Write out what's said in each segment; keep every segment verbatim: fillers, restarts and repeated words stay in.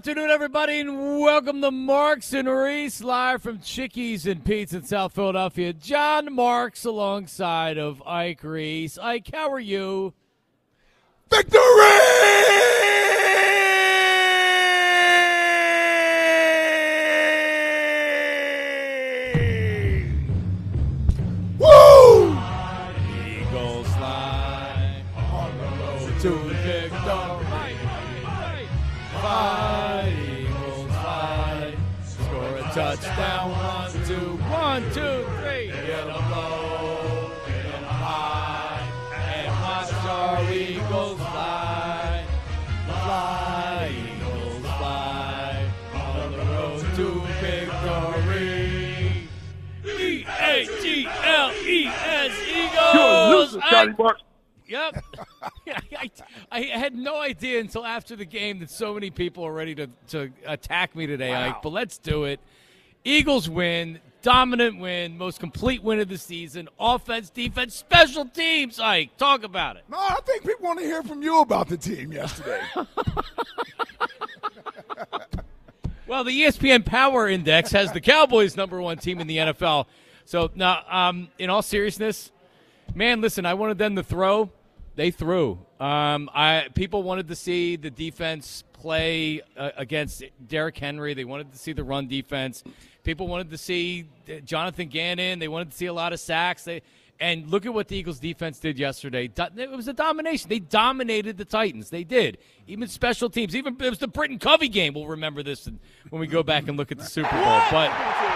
afternoon, everybody, and welcome to Marks and Reese, live from Chickies and Pete's in South Philadelphia. John Marks alongside of Ike Reese. Ike, how are you? Victory! Woo! Eagles fly on the road to victory. Fly, Eagles fly. Score a touchdown. One, two, one, two, three. Get 'em low, get 'em high, and watch our Eagles fly. Fly, Eagles fly on the road to victory. E A G L E S, Eagles. You're a loser, Johnny Marks. Yep. I, I had no idea until after the game that so many people are ready to, to attack me today, Wow. Ike. But let's do it. Eagles win. Dominant win. Most complete win of the season. Offense, defense, special teams, Ike. Talk about it. No, I think people want to hear from you about the team yesterday. Well, the E S P N Power Index has the Cowboys number one team in the N F L. So, now, um, in all seriousness, man, listen, I wanted them to throw. They threw. Um, I people wanted to see the defense play uh, against Derrick Henry. They wanted to see the run defense. People wanted to see Jonathan Gannon. They wanted to see a lot of sacks. They, and look at what the Eagles defense did yesterday. It was a domination. They dominated the Titans. They did. Even special teams. Even it was the Britton Covey game. We'll remember this when we go back and look at the Super Bowl. But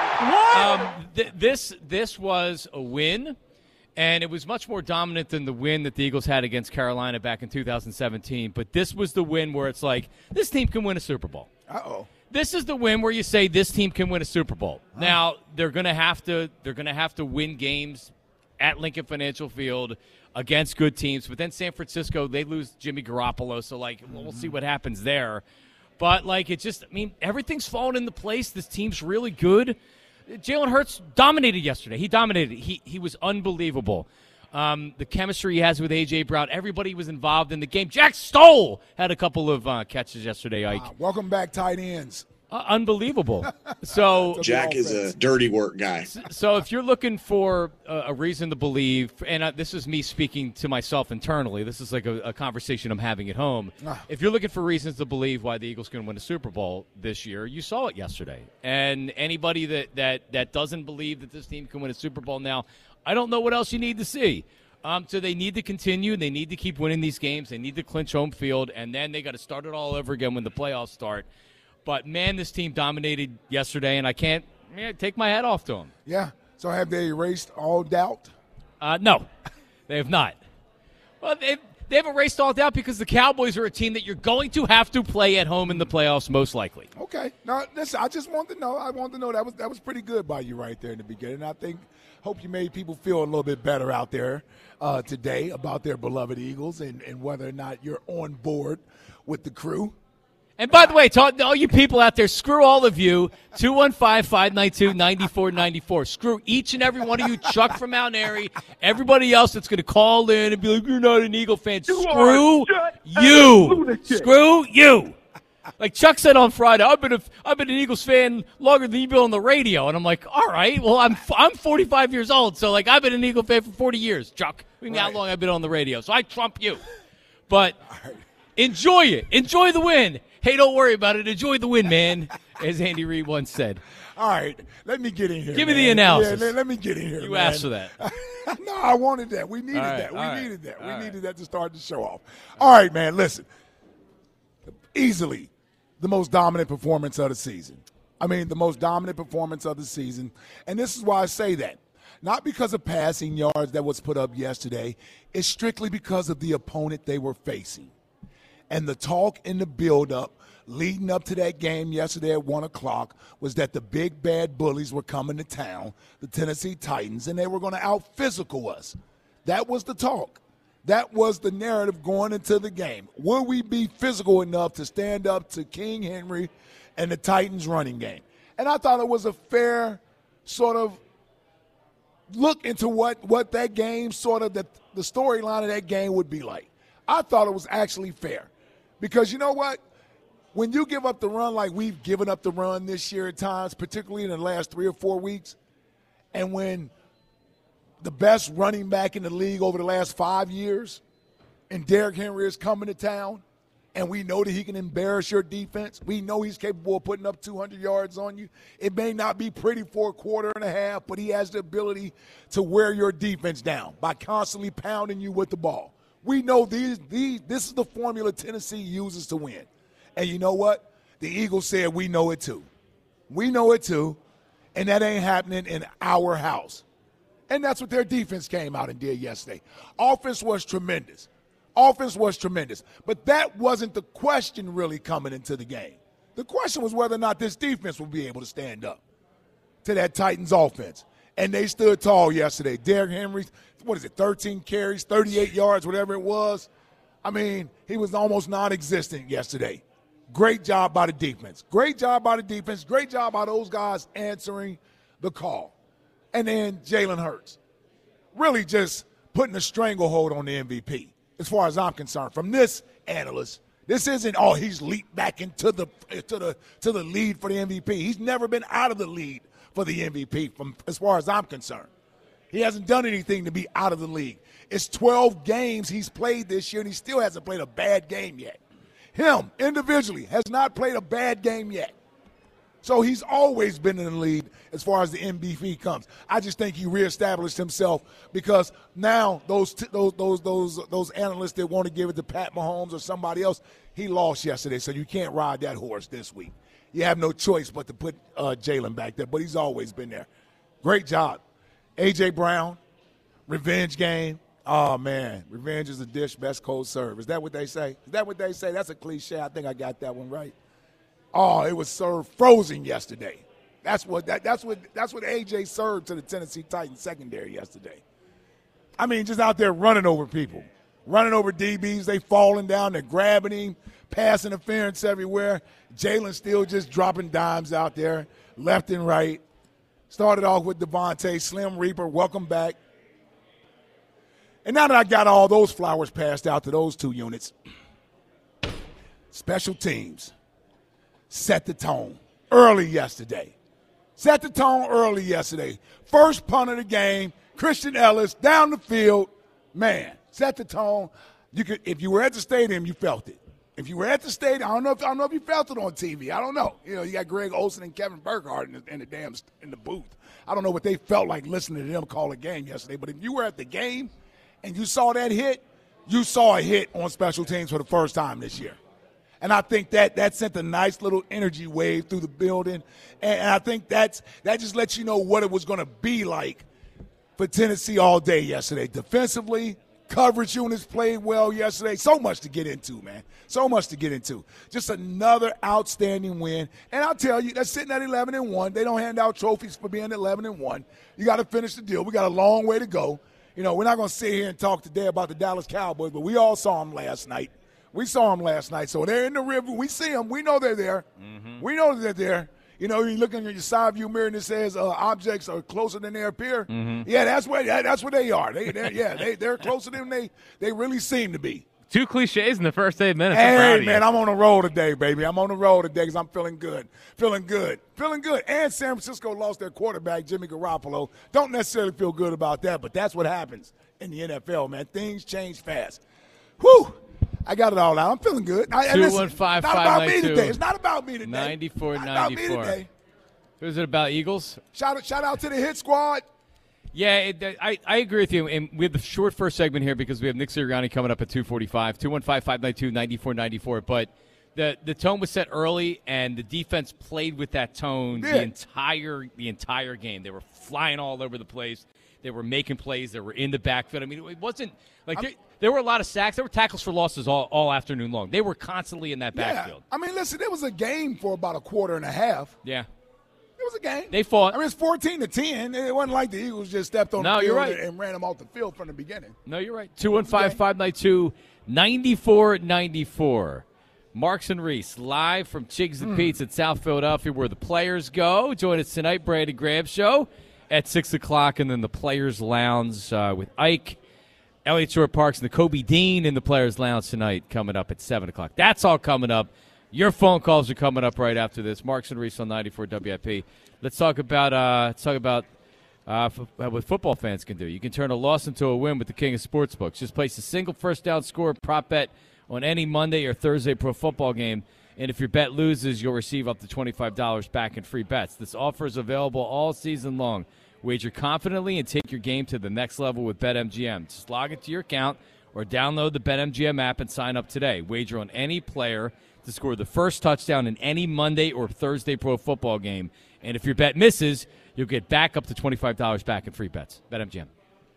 um, th- this this was a win. And it was much more dominant than the win that the Eagles had against Carolina back in two thousand seventeen. But this was the win where it's like, this team can win a Super Bowl. Uh-oh. This is the win where you say this team can win a Super Bowl. Huh. Now, they're going to have to they're going to have to win games at Lincoln Financial Field against good teams. But then San Francisco, they lose Jimmy Garoppolo. So, like, mm-hmm. we'll see what happens there. But, like, it just, I mean, everything's fallen into place. This team's really good. Jalen Hurts dominated yesterday. He dominated. He he was unbelievable. Um, the chemistry he has with A J. Brown. Everybody was involved in the game. Jack Stoll had a couple of uh, catches yesterday, Ike. Uh, welcome back, tight ends. Uh, unbelievable. So Jack is a dirty work guy. So if you're looking for a, a reason to believe, and uh, this is me speaking to myself internally, this is like a, a conversation I'm having at home. Ah. If you're looking for reasons to believe why the Eagles can win a Super Bowl this year, you saw it yesterday. And anybody that, that, that doesn't believe that this team can win a Super Bowl now, I don't know what else you need to see. Um, so they need to continue. They need to keep winning these games. They need to clinch home field, and then they got to start it all over again when the playoffs start. But, man, this team dominated yesterday, and I can't man, take my hat off to them. Yeah. So have they erased all doubt? Uh, no, they have not. Well, they've, they have erased all doubt because the Cowboys are a team that you're going to have to play at home in the playoffs most likely. Okay. Now, listen, I just wanted to know. I wanted to know that was that was pretty good by you right there in the beginning. I think, hope you made people feel a little bit better out there uh, today about their beloved Eagles and, and whether or not you're on board with the crew. And by the way, to all you people out there, screw all of you, two one five, five nine two, nine four nine four. Screw each and every one of you, Chuck from Mount Airy, everybody else that's going to call in and be like, you're not an Eagle fan. You Screw you. Screw you. Like Chuck said on Friday, I've been a, I've been an Eagles fan longer than you've been on the radio. And I'm like, all right, well, I'm I'm forty-five years old, so like I've been an Eagle fan for forty years, Chuck. I mean, right. How long I've been on the radio, so I trump you. But enjoy it. Enjoy the win. Hey, don't worry about it. Enjoy the win, man, as Andy Reid once said. All right, let me get in here. Give me man. the analysis. Yeah, let, let me get in here. You man. asked for that. No, I wanted that. We needed right, that. We right, needed that. We right. needed that to start the show off. All right, man, listen. Easily the most dominant performance of the season. I mean, the most dominant performance of the season. And this is why I say that. Not because of passing yards that was put up yesterday. It's strictly because of the opponent they were facing. And the talk in the build-up leading up to that game yesterday at one o'clock was that the big bad bullies were coming to town, the Tennessee Titans, and they were going to out-physical us. That was the talk. That was the narrative going into the game. Will we be physical enough to stand up to King Henry and the Titans running game? And I thought it was a fair sort of look into what, what that game, sort of the, the storyline of that game would be like. I thought it was actually fair because you know what? when you give up the run like we've given up the run this year at times, particularly in the last three or four weeks, and when the best running back in the league over the last five years and Derrick Henry is coming to town, and we know that he can embarrass your defense. We know he's capable of putting up two hundred yards on you. It may not be pretty for a quarter and a half, but he has the ability to wear your defense down by constantly pounding you with the ball. We know these, these, this is the formula Tennessee uses to win. And you know what? The Eagles said we know it too. We know it too, and that ain't happening in our house. And that's what their defense came out and did yesterday. Offense was tremendous. Offense was tremendous. But that wasn't the question really coming into the game. The question was whether or not this defense will be able to stand up to that Titans offense. And they stood tall yesterday. Derrick Henry, what is it, thirteen carries, thirty-eight yards, whatever it was. I mean, he was almost non-existent yesterday. Great job by the defense. Great job by the defense. Great job by those guys answering the call. And then Jalen Hurts really just putting a stranglehold on the M V P, as far as I'm concerned. From this analyst, this isn't, oh, he's leaped back into the to the to the lead for the M V P. He's never been out of the lead for the M V P, from as far as I'm concerned. He hasn't done anything to be out of the league. It's twelve games he's played this year, and he still hasn't played a bad game yet. Him, individually, has not played a bad game yet. So he's always been in the lead as far as the M V P comes. I just think he reestablished himself because now those t- those those those those analysts that want to give it to Pat Mahomes or somebody else, he lost yesterday, so you can't ride that horse this week. You have no choice but to put uh, Jalen back there, but he's always been there. Great job. A J. Brown, revenge game. Oh, man, revenge is a dish, best cold serve. Is that what they say? Is that what they say? That's a cliche. I think I got that one right. Oh, it was served frozen yesterday. That's what that, that's what that's what A J served to the Tennessee Titans secondary yesterday. I mean, just out there running over people, running over D Bs. They falling down, they're grabbing him, pass interference everywhere. Jalen still just dropping dimes out there, left and right. Started off with Devontae, Slim Reaper, welcome back. And now that I got all those flowers passed out to those two units, special teams set the tone early yesterday. Set the tone early yesterday. First punt of the game, Christian Ellis down the field. Man, set the tone. You could, if you were at the stadium, you felt it. If you were at the stadium, I don't know if I don't know if you felt it on T V. I don't know. You know, you got Greg Olsen and Kevin Burkhardt in the, in the damn in the booth. I don't know what they felt like listening to them call a game yesterday. But if you were at the game and you saw that hit, you saw a hit on special teams for the first time this year. And I think that that sent a nice little energy wave through the building. And I think that's that just lets you know what it was going to be like for Tennessee all day yesterday. Defensively, coverage units played well yesterday. So much to get into, man. So much to get into. Just another outstanding win. And I'll tell you, they're sitting at eleven and one. They don't hand out trophies for being eleven and one. You got to finish the deal. We got a long way to go. You know, we're not going to sit here and talk today about the Dallas Cowboys, but we all saw them last night. We saw them last night. So they're in the river. We see them. We know they're there. Mm-hmm. We know they're there. You know, you're looking at your side view mirror and it says uh, objects are closer than they appear. Mm-hmm. Yeah, that's what that's what they are. They, yeah, they they're closer than they they really seem to be. Two cliches in the first eight minutes. Hey, man, I'm on the roll today, baby. I'm on the roll today because I'm feeling good. Feeling good. Feeling good. And San Francisco lost their quarterback, Jimmy Garoppolo. Don't necessarily feel good about that, but that's what happens in the N F L, man. Things change fast. Whew. I got it all out. I'm feeling good. two one five, five nine two. It's not about me today. It's not about me today. ninety-four ninety-four. ninety-four. Today. Who's it about, Eagles? Shout out, shout out to the hit squad. Yeah, it, I, I agree with you. And we have the short first segment here because we have Nick Sirianni coming up at two forty-five. two one five, five nine two, nine four nine four. But the the tone was set early, and the defense played with that tone the entire the entire game. They were flying all over the place. They were making plays. They were in the backfield. I mean, it wasn't like there, there were a lot of sacks. There were tackles for losses all, all afternoon long. They were constantly in that backfield. Yeah. I mean, listen, it was a game for about a quarter and a half. Yeah. It was a game. They fought. I mean, it's fourteen to ten. It wasn't like the Eagles just stepped on no, the field you're right. and ran them off the field from the beginning. No, you're right. two one five, five nine two, nine four nine four. Marks and Reese, live from Chigs and mm. Pete's at South Philadelphia, where the players go. Join us tonight, Brandon Graham Show at six o'clock, and then the Players Lounge uh, with Ike, Elliott Shore Parks, and the Kobe Dean in the Players Lounge tonight coming up at seven o'clock. That's all coming up. Your phone calls are coming up right after this. Marks and Reese on ninety-four W I P. Let's talk about uh, let's talk about uh, f- what football fans can do. You can turn a loss into a win with the king of sportsbooks. Just place a single first down score prop bet on any Monday or Thursday pro football game, and if your bet loses, you'll receive up to twenty-five dollars back in free bets. This offer is available all season long. Wager confidently and take your game to the next level with BetMGM. Just log into your account or download the BetMGM app and sign up today. Wager on any player to score the first touchdown in any Monday or Thursday pro football game. And if your bet misses, you'll get back up to twenty-five dollars back in free bets. BetMGM.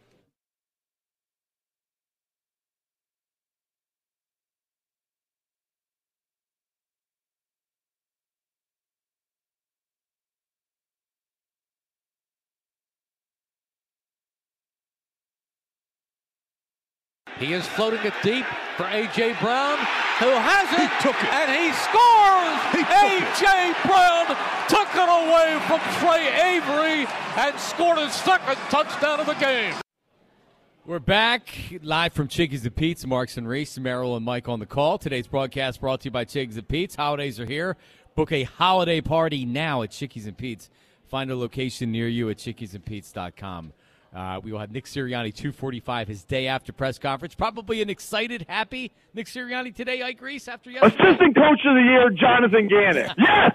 He is floating it deep for A J. Brown, who has it, he took it. And he scores! A J. Brown took it away from Trey Avery and scored his second touchdown of the game. We're back live from Chickies and Pete's. Marks and Reese, Merrill and Mike on the call. Today's broadcast brought to you by Chickies and Pete's. Holidays are here. Book a holiday party now at Chickies and Pete's. Find a location near you at chickies and pete's dot com. Uh, we will have Nick Sirianni, two forty-five, his day after press conference. Probably an excited, happy Nick Sirianni today, Ike Reese, after yesterday. Assistant Coach of the Year, Jonathan Gannon. Yes!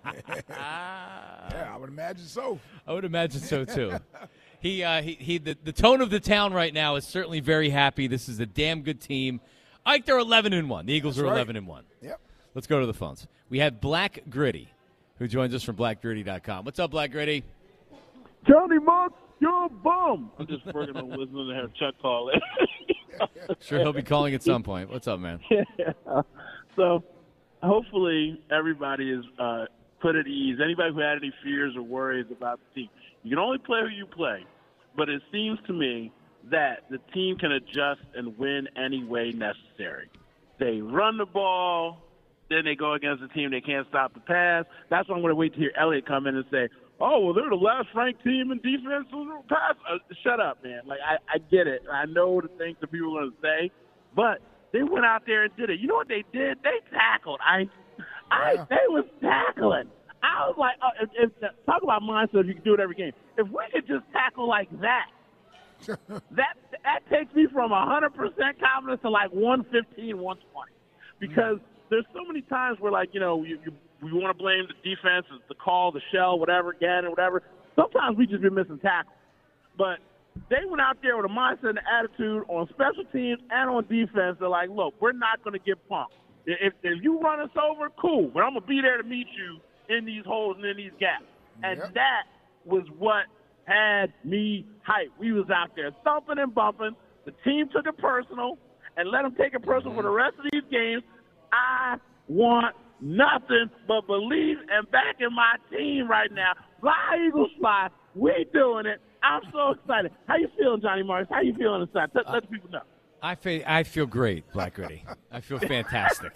Yeah, I would imagine so. I would imagine so, too. he, uh, he, he, the, the tone of the town right now is certainly very happy. This is a damn good team. Ike, they're eleven and one. The Eagles That's are right. eleven and one. Yep. Let's go to the phones. We have Black Gritty, who joins us from black gritty dot com. What's up, Black Gritty? Johnny Monk, you're a bum. I'm just working on listening to have Chuck call it. Sure, he'll be calling at some point. What's up, man? Yeah. So hopefully everybody is uh, put at ease. Anybody who had any fears or worries about the team, you can only play who you play. But it seems to me that the team can adjust and win any way necessary. They run the ball, then they go against a team they can't stop the pass. That's why I'm going to wait to hear Elliott come in and say, oh, well, they're the last ranked team in defense. Pass. Uh, shut up, man. Like, I, I get it. I know the things that people are going to say, but they went out there and did it. You know what they did? They tackled. I, I, Yeah. they was tackling. I was like, uh, if, if, talk about mindset. You can do it every game. If we could just tackle like that, that that takes me from one hundred percent confidence to like one fifteen, one twenty. Because there's so many times where, like, you know, you, you we want to blame the defense, the call, the shell, whatever, Gannon, whatever. Sometimes we just been missing tackles. But they went out there with a mindset and attitude on special teams and on defense. They're like, look, we're not going to get pumped. If, if you run us over, cool, but I'm going to be there to meet you in these holes and in these gaps. And Yep. that was what had me hyped. We was out there thumping and bumping. The team took it personal and let them take it personal for the rest of these games. I want nothing but belief and back in my team right now. Fly, Eagles, fly. We doing it. I'm so excited. How you feeling, Johnny Morris? How you feeling inside? Let, let the people know. I feel, I feel great, Black Gritty. I feel fantastic.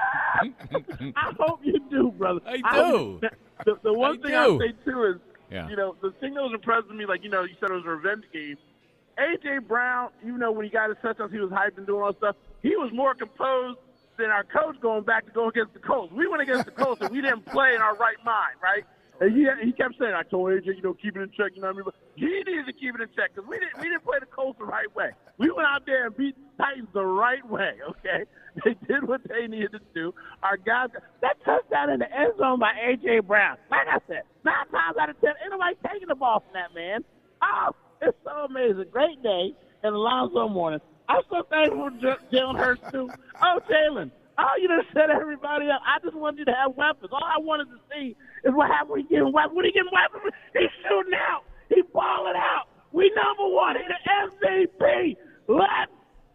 I hope you do, brother. I hope- do. The, the one I thing do. I say, too, is, Yeah. you know, the thing that was impressive to me, like, you know, you said it was a revenge game. A J. Brown, even though when he got his touchdowns, he was hyped and doing all that stuff, he was more composed than our coach going back to go against the Colts. We went against the Colts, and we didn't play in our right mind, right? And he, he kept saying, I told A J, you know, keep it in check, you know what I mean? But he needed to keep it in check because we didn't, we didn't play the Colts the right way. We went out there and beat the Titans the right way, okay? They did what they needed to do. Our guys, that touchdown in the end zone by A J. Brown, like I said, nine times out of ten, ain't nobody taking the ball from that man. Oh, it's so amazing. Great day in Alonzo morning. I'm so thankful for J- Jalen Hurts, too. Oh, Jalen. Oh, you done set everybody up. I just wanted you to have weapons. All I wanted to see is what happened when he getting weapons. When he getting weapons, he's shooting out. He balling out. We number one. He the M V P. Let's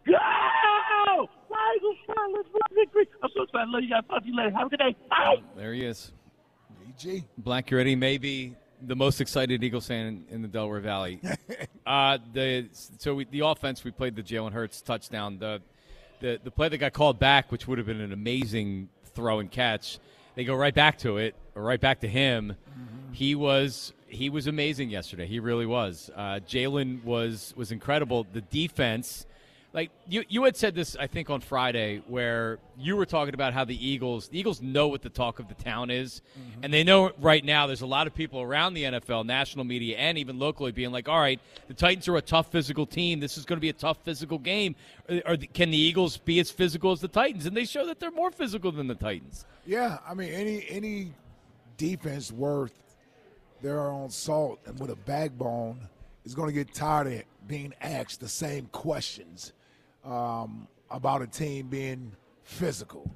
go! Eagles, let's win victory. I'm so excited. Love you guys. Talk to you later. Have a good day. Bye. There he is. E G. Black Gritty, maybe the most excited Eagles fan in the Delaware Valley. uh, the so we, the offense, we played the Jalen Hurts touchdown. The, the the play that got called back, which would have been an amazing throw and catch, they go right back to it, or right back to him. Mm-hmm. He was he was amazing yesterday. He really was. Uh, Jalen was was incredible. The defense, Like, you, you had said this, I think, on Friday, where you were talking about how the Eagles, the Eagles know what the talk of the town is, mm-hmm. and they know right now there's a lot of people around the N F L, national media, and even locally being like, all right, the Titans are a tough physical team. This is going to be a tough physical game. Or, or can the Eagles be as physical as the Titans? And they show that they're more physical than the Titans. Yeah, I mean, any any defense worth their own salt and with a backbone is going to get tired of being asked the same questions um, about a team being physical.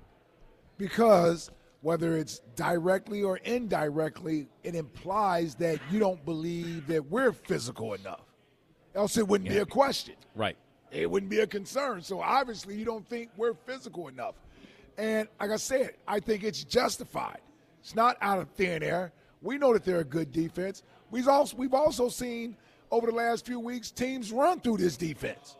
Because whether it's directly or indirectly, it implies that you don't believe that we're physical enough. Else it wouldn't yeah. be a question. Right. It wouldn't be a concern. So obviously you don't think we're physical enough. And like I said, I think it's justified. It's not out of thin air. We know that they're a good defense. We've also, we've also seen over the last few weeks teams run through this defense.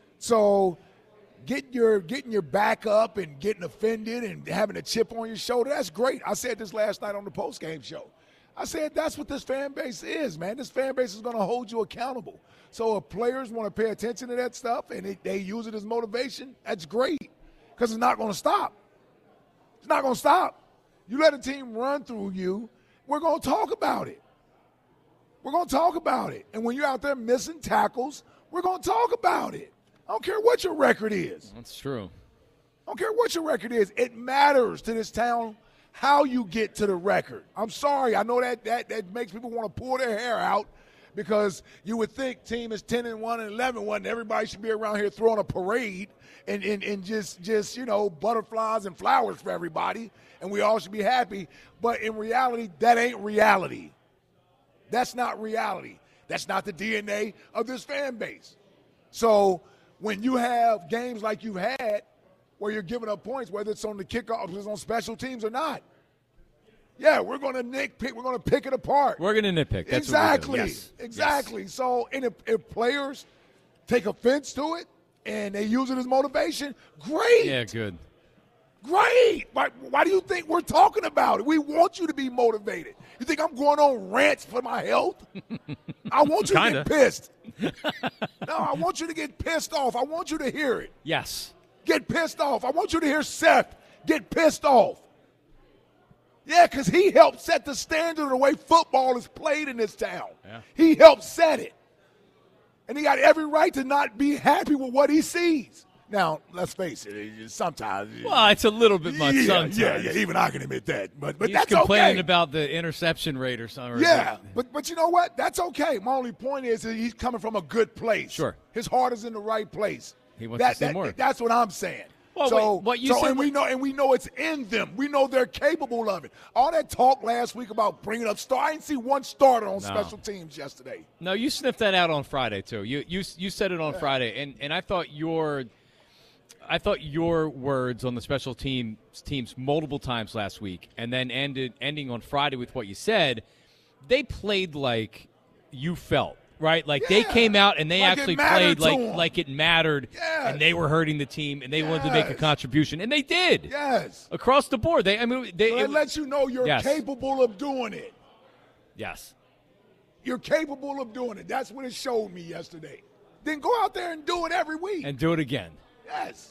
So getting your, getting your back up and getting offended and having a chip on your shoulder, that's great. I said this last night on the postgame show. I said that's what this fan base is, man. This fan base is going to hold you accountable. So if players want to pay attention to that stuff and they, they use it as motivation, that's great because it's not going to stop. It's not going to stop. You let a team run through you, we're going to talk about it. We're going to talk about it. And when you're out there missing tackles, we're going to talk about it. I don't care what your record is. That's true. I don't care what your record is. It matters to this town how you get to the record. I'm sorry. I know that that, that makes people want to pull their hair out because you would think team is ten and one and eleven and one and everybody should be around here throwing a parade and, and, and just, just, you know, butterflies and flowers for everybody, and we all should be happy. But in reality, that ain't reality. That's not reality. That's not the D N A of this fan base. So when you have games like you've had where you're giving up points, whether it's on the kickoff, whether it's on special teams or not, yeah, we're going to nitpick. We're going to pick it apart. We're going to nitpick. That's exactly. What yes. Exactly. Yes. So and if, if players take offense to it and they use it as motivation, great. Yeah, good. Great. Why, why do you think we're talking about it? We want you to be motivated. You think I'm going on rants for my health? I want you Kinda. to get pissed. No, I want you to get pissed off. I want you to hear it. Yes. Get pissed off. I want you to hear Seth get pissed off. Yeah, because he helped set the standard of the way football is played in this town. Yeah. He helped set it. And he got every right to not be happy with what he sees. Now, let's face it, it sometimes. Well, it's a little bit much yeah, sometimes. Yeah, yeah, even I can admit that. But but He's that's complaining okay. about the interception rate or something. Yeah, but but you know what? That's okay. My only point is that he's coming from a good place. Sure. His heart is in the right place. He wants that, to see that, more. That's what I'm saying. Well, so, wait, what you so said and we know and we know it's in them. We know they're capable of it. All that talk last week about bringing up star, I didn't see one starter on No. special teams yesterday. No, you sniffed that out on Friday too. You you you said it on yeah. Friday, and, and I thought your I thought your words on the special team teams multiple times last week, and then ended ending on Friday with what you said. They played like you felt. Right, like yeah. they came out and they like actually played like them. like it mattered, yes. and they were hurting the team, and they yes. wanted to make a contribution, and they did. Yes, across the board. They, I mean, they. So it it lets you know you're yes. capable of doing it. Yes, you're capable of doing it. That's what it showed me yesterday. Then go out there and do it every week and do it again. Yes.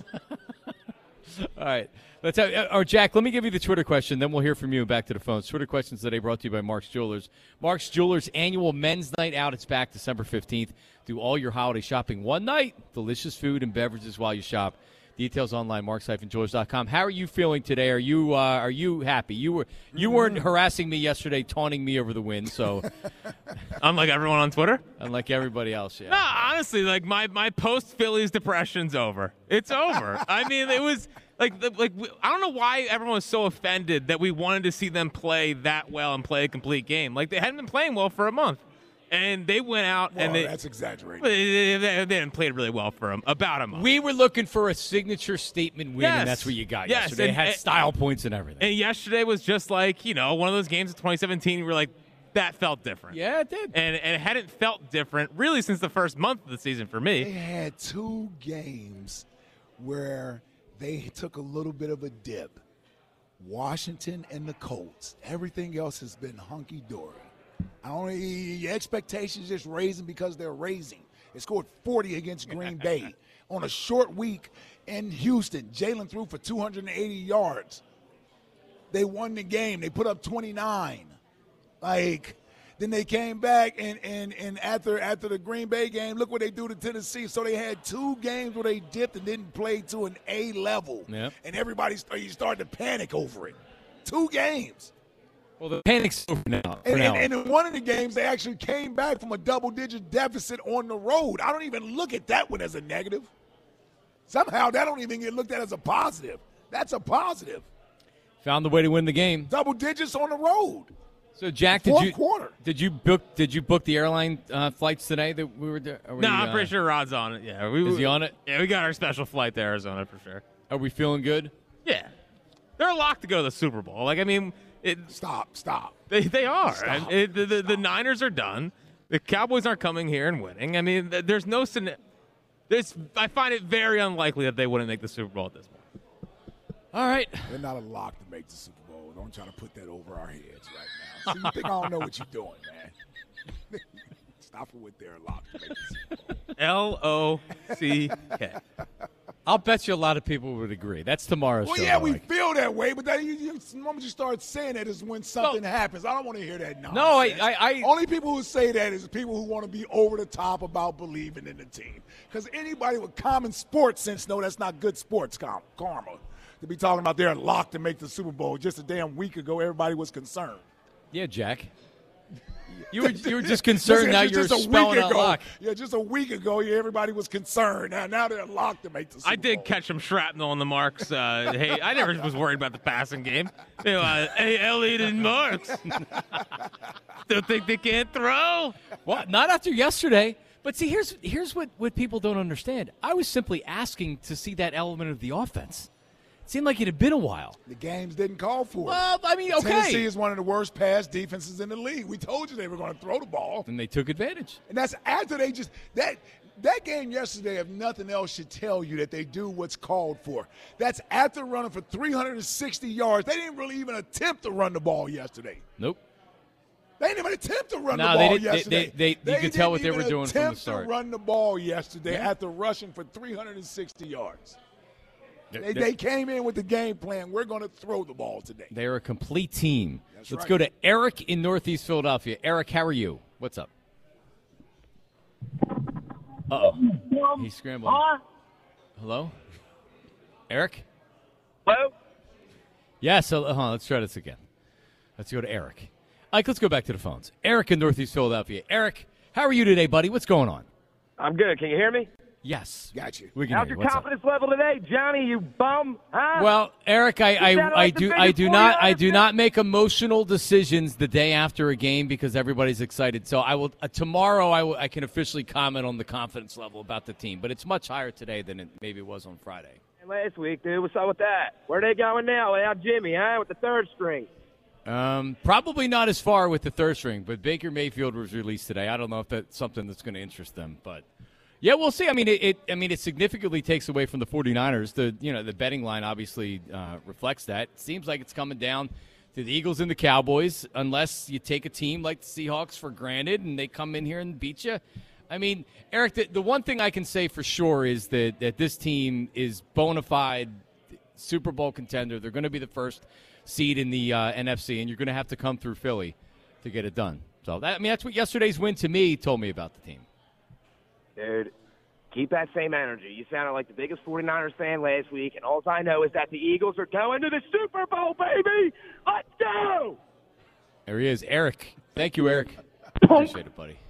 All right. Let's have, uh, or Jack, let me give you the Twitter question, then we'll hear from you. Back to the phones. Twitter questions today brought to you by Mark's Jewelers. Mark's Jewelers annual men's night out. It's back December fifteenth. Do all your holiday shopping one night. Delicious food and beverages while you shop. Details online, marks dash jewelers dot com. How are you feeling today? Are you uh, are you happy? You were you weren't harassing me yesterday, taunting me over the win. So, unlike everyone on Twitter, unlike everybody else, yeah. No, honestly, like my my post Phillies depression's over. It's over. I mean, it was. Like, like I don't know why everyone was so offended that we wanted to see them play that well and play a complete game. Like, they hadn't been playing well for a month. And they went out well, and they – that's exaggerated. They, they, they didn't play really well for them, about a month. We were looking for a signature statement win, yes. and that's what you got yes. yesterday. And, it had and, style points and everything. And yesterday was just like, you know, one of those games of twenty seventeen you were like, that felt different. Yeah, it did. And, and it hadn't felt different really since the first month of the season for me. They had two games where – they took a little bit of a dip. Washington and the Colts. Everything else has been hunky-dory. I don't, your expectations just raising because they're raising. They scored forty against Green Bay. on a short week in Houston. Jalen threw for two hundred eighty yards. They won the game. They put up twenty-nine. Like, then they came back, and, and, and after after the Green Bay game, look what they do to Tennessee. So they had two games where they dipped and didn't play to an A level. Yep. And everybody started, started to panic over it. Two games. Well, the panic's over now. for And, now. and, and in one of the games, they actually came back from a double-digit deficit on the road. I don't even look at that one as a negative. Somehow that don't even get looked at as a positive. That's a positive. Found the way to win the game. Double digits on the road. So, Jack, did Fourth you quarter. did you book did you book the airline uh, flights today that we were? Are we, No, I'm uh, pretty sure Rod's on it. Yeah, we, Is he on it? Yeah, we got our special flight to Arizona for sure. Are we feeling good? Yeah, they're locked to go to the Super Bowl. Like, I mean, it, Stop, stop. they they are. Stop. And it, the, the the Niners are done. The Cowboys aren't coming here and winning. I mean, th- there's no. Scena- there's, I find it very unlikely that they wouldn't make the Super Bowl at this point. All right. They're not a lock to make the Super Bowl. Don't try to put that over our heads right now. So you think I don't know what you're doing, man. Stop it with their lock to make the Super Bowl. L O C K. I'll bet you a lot of people would agree. That's tomorrow's Well, show. yeah, I we like. feel that way, but then you, you, the moment you start saying that is when something No. happens. I don't want to hear that nonsense. No, I- I- I- Only people who say that is people who want to be over the top about believing in the team. Because anybody with common sports sense know that's not good sports com- karma. To be talking about they're locked to make the Super Bowl. Just a damn week ago, everybody was concerned. Yeah, Jack. You were you were just concerned. Just- Now just you're a week spelling out ago- lock. Yeah, just a week ago, yeah, everybody was concerned. Now, now they're locked to make the Super I did Bowl. catch some shrapnel on the marks. Uh, hey, I never was worried about the passing game. You know, uh, hey, Elliott and Marks. Still think they can't throw? Well, not after yesterday. But see, here's here's what, what people don't understand. I was simply asking to see that element of the offense. It seemed like it had been a while. The games didn't call for it. Well, I mean, okay. Tennessee is one of the worst pass defenses in the league. We told you they were going to throw the ball. And they took advantage. And that's after they just that that game yesterday, if nothing else, should tell you that they do what's called for. That's after running for three hundred sixty yards. They didn't really even attempt to run the ball yesterday. Nope. They didn't even attempt to run No, the they ball didn't- they- yesterday. they- they- you could tell what they didn't were even doing from the attempt start. to run the ball yesterday Yeah. after rushing for three hundred sixty yards. They're- They, they're- they came in with the game plan. We're going to throw the ball today. They're a complete team. That's Let's right. go to Eric in Northeast Philadelphia. Eric, how are you? What's up? Uh-oh. He's scrambling. Hello? Eric? Hello? Yes. Yeah, so, uh, let's try this again. Let's go to Eric. Ike, let's go back to the phones. Eric in Northeast Philadelphia. Eric, how are you today, buddy? What's going on? I'm good. Can you hear me? Yes. Got you. We can How's hear your you. What's up? confidence level today, Johnny? You bum? Huh? Well, Eric, I, I, sounded I like the do I biggest do not I do forty-niners not make emotional decisions the day after a game because everybody's excited. So I will uh, tomorrow I, will, I can officially comment on the confidence level about the team, but it's much higher today than it maybe was on Friday. last week, dude. What's up with that? Where they going now without Jimmy, huh? With the third string. Um, probably not as far with the third string, but Baker Mayfield was released today. I don't know if that's something that's going to interest them, but yeah, we'll see. I mean, it, it I mean, it significantly takes away from the 49ers. The you know the betting line obviously uh, reflects that. It seems like it's coming down to the Eagles and the Cowboys, unless you take a team like the Seahawks for granted and they come in here and beat you. I mean, Eric, the, the one thing I can say for sure is that, that this team is bona fide Super Bowl contender. They're going to be the first seed in the uh, N F C, and you're going to have to come through Philly to get it done. So, that, I mean, that's what yesterday's win to me told me about the team. Dude, keep that same energy. You sounded like the biggest 49ers fan last week, and all I know is that the Eagles are going to the Super Bowl, baby! Let's go! There he is, Eric. Thank you, Eric. Appreciate it, buddy.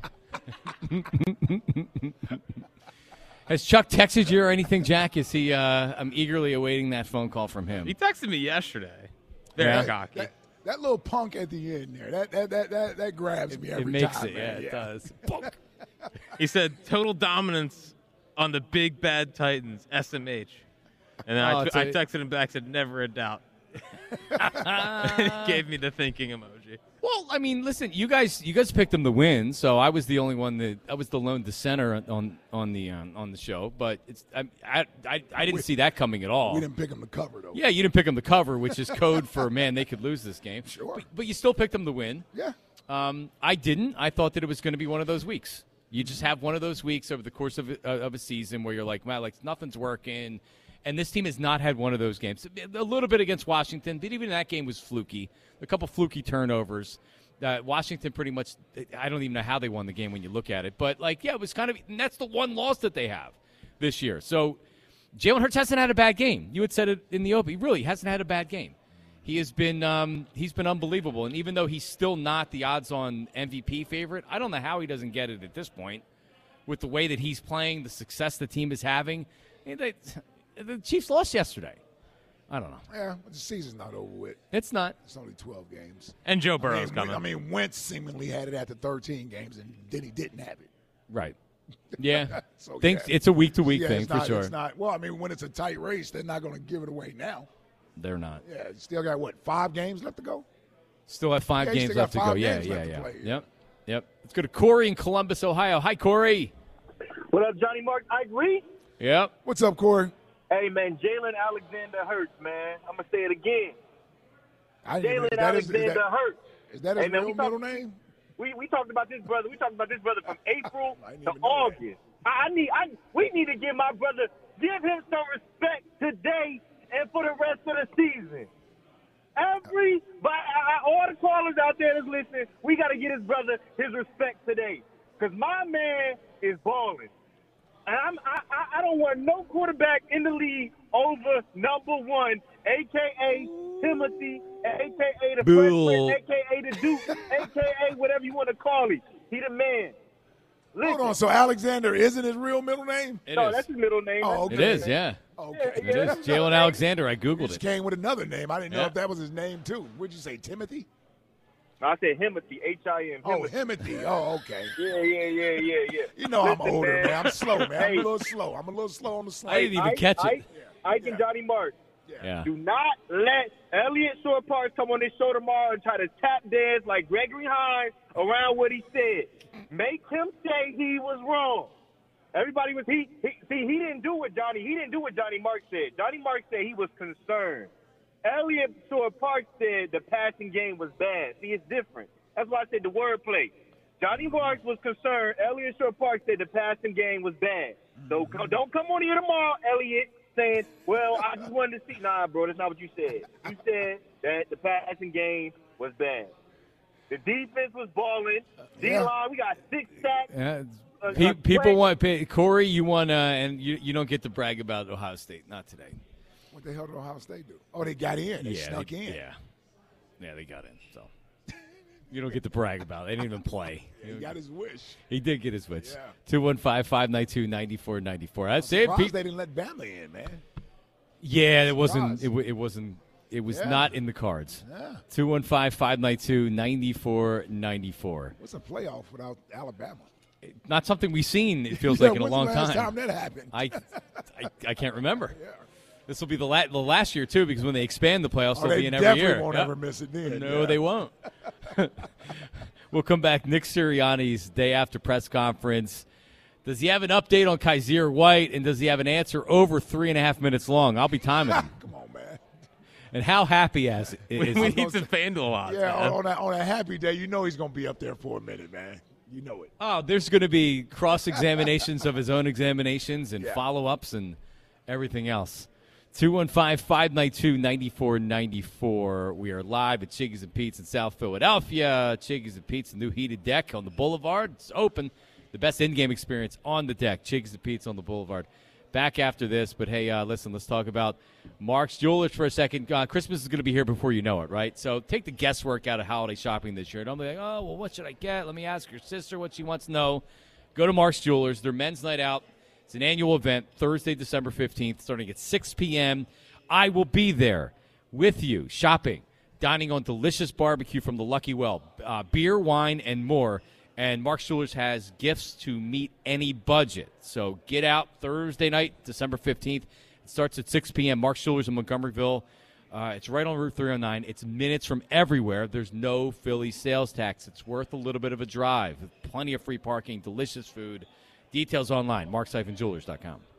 Has Chuck texted you or anything, Jack? Is he? Uh, I'm eagerly awaiting that phone call from him. He texted me yesterday. Very Yeah. cocky. That, that little punk at the end there, that that that that, that grabs me every it makes time. it, yeah, man. it does. He said total dominance on the big bad Titans, S M H. And then Oh, I, it's I a- texted him back, said never a doubt. And he gave me the thinking emoji. Well, I mean, listen, you guys, you guys picked them to win, so I was the only one that I was the lone dissenter on on the um, on the show. But it's I I I, I didn't We- see that coming at all. We didn't pick him to cover though. Yeah, you didn't pick them to cover, which is code for man they could lose this game. Sure. but, but you still picked them to win. Yeah. Um, I didn't. I thought that it was going to be one of those weeks. You just have one of those weeks over the course of a, of a season where you're like, man, like nothing's working. And this team has not had one of those games. A little bit against Washington, but even that game was fluky. A couple fluky turnovers. Uh, Washington pretty much, I don't even know how they won the game when you look at it. But, like, yeah, it was kind of, and that's the one loss that they have this year. So Jalen Hurts hasn't had a bad game. You had said it in the open. He really hasn't had a bad game. He has been um, he's been unbelievable. And even though he's still not the odds-on M V P favorite, I don't know how he doesn't get it at this point with the way that he's playing, the success the team is having. And they, the Chiefs lost yesterday. I don't know. Yeah, but the season's not over with. It's not. It's only twelve games. And Joe Burrow's I mean, coming. I mean, Wentz seemingly had it after thirteen games, and then he didn't have it. Right. Yeah. so, Think yeah. it's a week-to-week yeah, thing it's for not, sure. It's not. Well, I mean, when it's a tight race, they're not going to give it away now. They're not. Yeah, you still got, what, five games left to go? Still have five Yeah, you games still left to got go. five Yeah, games yeah, left to yeah. play. Yep. Yep. Let's go to Corey in Columbus, Ohio. Hi, Corey. What up, Johnny Mark? I agree. Yep. What's up, Corey? Hey, man, Jalen Alexander Hurts, man. I'm going to say it again. I didn't even- Jalen is that his- Alexander is that- Hurts. Is that his Hey, man, real we talk- middle name? We we talked about this brother. We talked about this brother from April I didn't to even know that. August. I, I need. I we need to give my brother, give him some respect today and for the rest of the season. Every, but I, I, all the callers out there that's listening, we got to get his brother his respect today, because my man is balling, and I'm I, I I don't want no quarterback in the league over number one, aka Timothy, aka the Bull. freshman, aka the Duke, aka whatever you want to call him. He the man. Listen, Hold on, so Alexander isn't his real middle name? It no, is. that's his middle name. Oh, It okay. is, yeah. Okay. It is. Jalen Alexander, I He Googled just it. came with another name. I didn't know Yeah. if that was his name, too. What'd you say, Timothy? I said Himothy, H I M. Oh, Himothy. Oh, okay. Yeah, yeah, yeah, yeah, yeah. You know I'm Listen, older, man. man. I'm slow, man. I'm Hey. a little slow. I'm a little slow on the slide. I didn't even Ike, catch it. Ike, Ike and Yeah. Johnny Mark. Yeah. Do not let Elliott Shore Parks come on this show tomorrow and try to tap dance like Gregory Hines around what he said. Make him say he was wrong. Everybody was he, he see he didn't do what Johnny he didn't do what Johnny Mark said. Johnny Mark said he was concerned. Elliott Shore Parks said the passing game was bad. See, it's different. That's why I said the wordplay. Johnny Marks was concerned. Elliott Shore Parks said the passing game was bad. So co- don't come on here tomorrow, Elliott, saying, well, I just wanted to see. Nah, bro, that's not what you said. You said that the passing game was bad. The defense was balling. Yeah. D-line, we got six sacks. Yeah. Uh, Pe- uh, people Greg- want pe- Corey. You want, uh, and you you don't get to brag about Ohio State. Not today. What the hell did Ohio State do? Oh, they got in. They snuck they, in. Yeah, yeah, they got in. So you don't get to brag about it. They didn't even play. He got his wish. He did get his wish. Yeah. Two one five five nine two ninety four ninety four. I say, Surprised Pete. they didn't let Bama in, man. Yeah, it wasn't. Surprised. It, wa- it wasn't. It was Yeah. not in the cards. Yeah. Two one five five nine two ninety four ninety four. What's a playoff without Alabama? Not something we've seen. It feels Yeah, like in a when's long the last time. time that happened? I, I, I can't remember. This will be the, la- the last year too, because when they expand the playoffs, Oh, they'll they be in every definitely year. won't Yep. ever miss it then. No, yeah. they won't. We'll come back. Nick Sirianni's day after press conference. Does he have an update on Kaiser White, and does he have an answer over three and a half minutes long? I'll be timing him. Come on, man. And how happy as We, is we he? need some FanDuel odds. Yeah, man. on, on, a, on a happy day, you know he's going to be up there for a minute, man. You know it. Oh, there's going to be cross examinations of his own examinations and Yeah. follow ups and everything else. two one five five nine two nine four nine four. We are live at Chiggy's and Pete's in South Philadelphia. Chiggy's and Pete's, a new heated deck on the boulevard. It's open. The best in-game experience on the deck. Chiggy's and Pete's on the boulevard. Back after this, but hey, uh, listen, let's talk about Mark's Jewelers for a second. Uh, Christmas is going to be here before you know it, right? So take the guesswork out of holiday shopping this year. Don't be like, oh, well, what should I get? Let me ask your sister what she wants to know. Go to Mark's Jewelers. Their men's night out. It's an annual event, Thursday, December fifteenth, starting at six p.m. I will be there with you, shopping, dining on delicious barbecue from the Lucky Well, uh, beer, wine, and more. And Mark's Jewelers has gifts to meet any budget. So get out Thursday night, December fifteenth. It starts at six p.m. Mark's Jewelers in Montgomeryville. Uh, it's right on Route three oh nine. It's minutes from everywhere. There's no Philly sales tax. It's worth a little bit of a drive. Plenty of free parking, delicious food. Details online, marks dash jewelers dot com.